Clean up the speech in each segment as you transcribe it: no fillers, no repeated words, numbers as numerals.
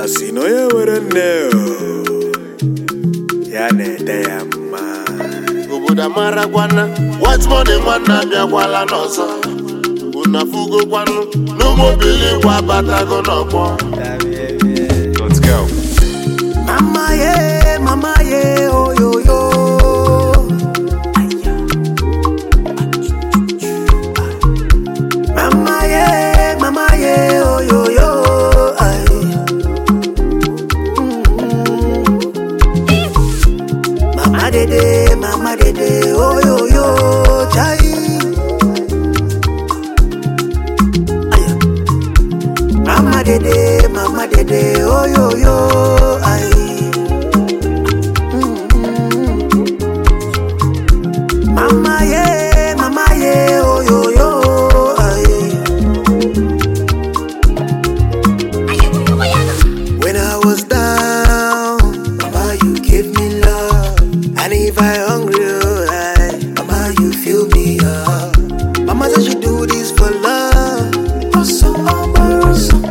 Asị na onye nwere nne ya na-ede ya mma. Obodo amarakwana what money nwanna abịakwala n'ọzọ. Unu afụgokwanụ n'ụmụbili kwa batago n'ọgbọ. Let's go. Mama yeah, oh yo yo. Mama yeah, oh yo yo. Mama dede, oh yo yo, chai. Mama dede, oh yo yo, ay. Mama yeah, oh yo yo, ay. When I was down, Mama, you gave me love. And if I hungry, Mama, you fill me up. Mama said she do this for love. Awesome, awesome.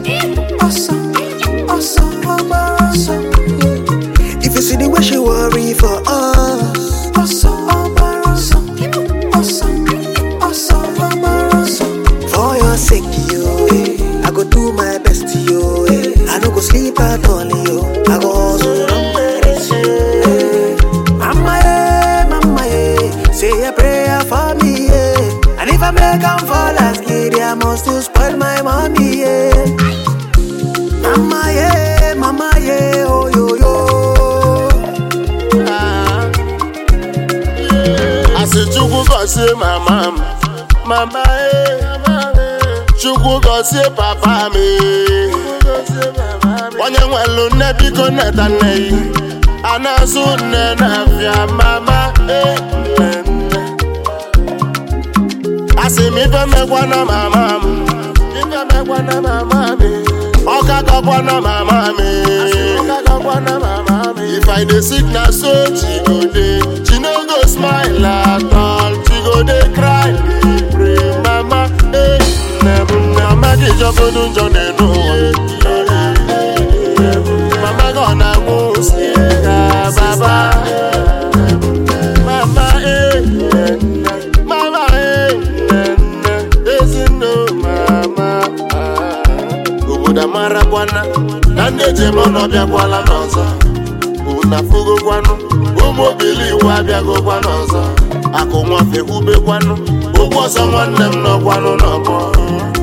If you see the way she worry for us, awesome. For your sake, yo, I go do my best, yo. I no go sleep at all, yo. I go hustle on my wrist, Mama, say a prayer for me, yeah. And if I make am fall as kid, I must to spoil my mommy, yeah. Mama, yeah, oh yo yo. I say Chukwu go say mama, mama Chukwu go say papa me. Onye nwelu nne biko neta nne anasu nne na afia mama I say mi fe mekwana mama me. Oka kakwana mama me. If I dey sick na so she go dey. She no go smile at all. She go dey cry, dey pray. Mama, mama dey jump on the no. Mama gonna move, baba. Mama, isn't no mama. Obodo amarakwana na ndị jemo n'ọbịakwala n'ọzọ. Unu afụgokwanụ ụmụbili iwe abịagokwa n'ọzọ. Akụ nwafe hubekwanụ ụgwọ ọzọ nwanne m nọkwanụ n'ọgbọ.